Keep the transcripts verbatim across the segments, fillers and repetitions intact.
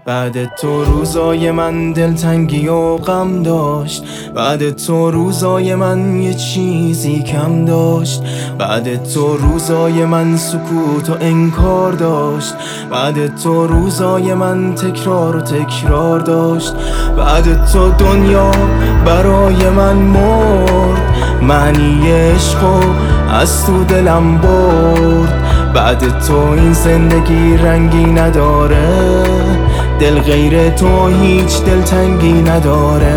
بعد تو روزای من دلتنگی و غم داشت، بعد تو روزای من یه چیزی کم داشت، بعد تو روزای من سکوت و انکار داشت، بعد تو روزای من تکرار و تکرار داشت، بعد تو دنیا برای من مرد، معنی عشقو از تو دلم برد، بعد تو این زندگی رنگی نداره، دل غیر تو هیچ دلتنگی نداره.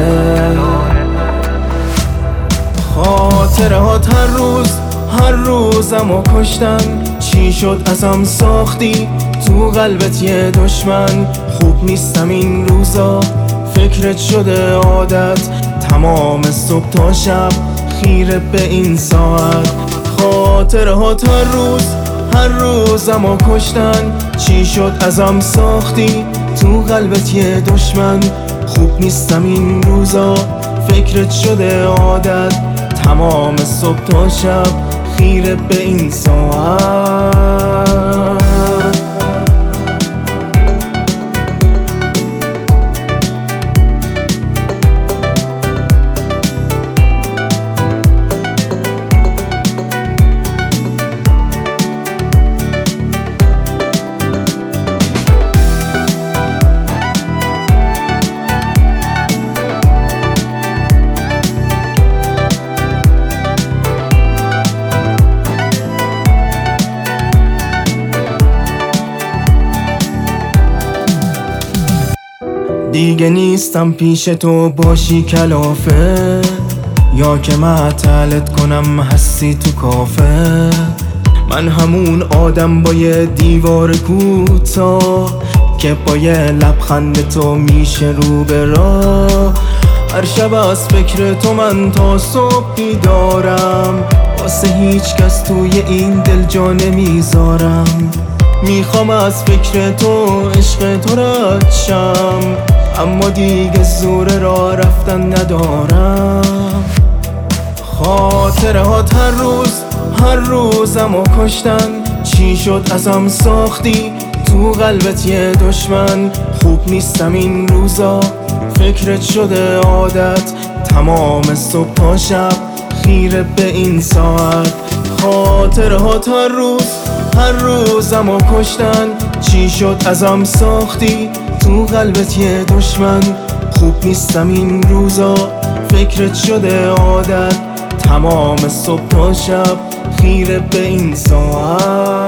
خاطرهات هر روز هر روزمو کشتن، چی شد ازم ساختی تو قلبت یه دشمن؟ خوب نیستم این روزا، فکرت شده عادت، تمام صبح تا شب خیره به این ساعت. خاطرهات هر روز هر روزمو کشتن، چی شد ازم ساختی تو قلبت یه دشمن؟ خوب نیستم این روزا، فکرت شده عادت، تمام صبح تا شب خیره به این ساعت. دیگه نیستم پیش تو باشی کلافه، یا که معطلت کنم هستی تو کافه. من همون آدم با یه دیوار کوتاه که با یه لبخند تو میشه رو به راه. هر شب از فکر تو من تا صبح بیدارم، واسه هیچ کس توی این دل جا نمیذارم. میخوام از فکر تو عشق تو رد شم، اما دیگه زور راه رفتن ندارم. خاطرهات هر روز هر روزمو کشتن، چی شد ازم ساختی تو قلبت یه دشمن؟ خوب نیستم این روزا، فکرت شده عادت، تمام صبح تا شب خیره به این ساعت. خاطرهات هر روز هر روزمو کشتن، چی شد ازم ساختی تو قلبت یه دشمن؟ خوب نیستم این روزا، فکرت شده عادت، تمام صبح تا شب خیره به این ساعت.